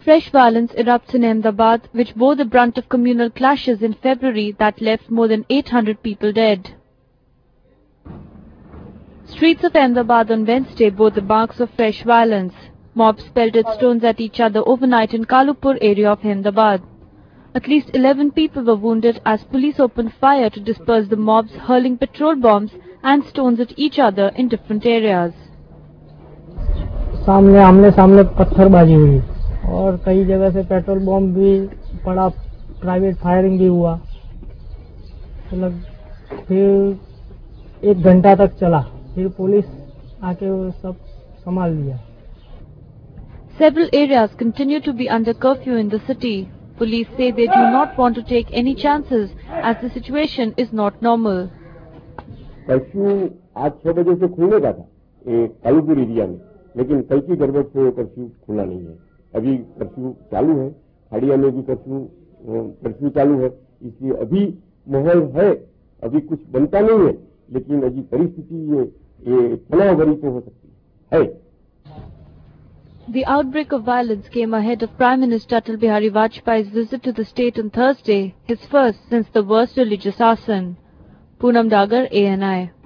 Fresh violence erupts in Ahmedabad, which bore the brunt of communal clashes in February that left more than 800 people dead. Streets of Ahmedabad on Wednesday bore the marks of fresh violence. Mobs pelted stones at each other overnight in Kalupur area of Ahmedabad. At least 11 people were wounded as police opened fire to disperse the mobs, hurling petrol bombs and stones at each other in different areas. सामने आमने सामने पत्थरबाजी हुई और कई जगह से petrol bomb भी पड़ा, प्राइवेट फायरिंग भी हुआ। फिर 1 घंटा तक चला, फिर पुलिस आके सब संभाल लिया। Several areas continue to be under curfew in the city. Police say they do not want to take any chances as the situation is not normal. Curfew आज 6 बजे से खुलने का था कालूपुर एरिया में, लेकिन कल की गड़बड़ से कर्फ्यू खुला नहीं है। अभी कर्फ्यू चालू है, हाड़िया में भी कर्फ्यू चालू है। इसलिए अभी माहौल है, अभी कुछ बनता नहीं है, लेकिन अभी परिस्थिति ये तनाव भरी तो हो सकती है। The outbreak of violence came ahead of Prime Minister Atal Bihari Vajpayee's visit to the state on Thursday, his first since the worst religious arson. Poonam Dagar, ANI.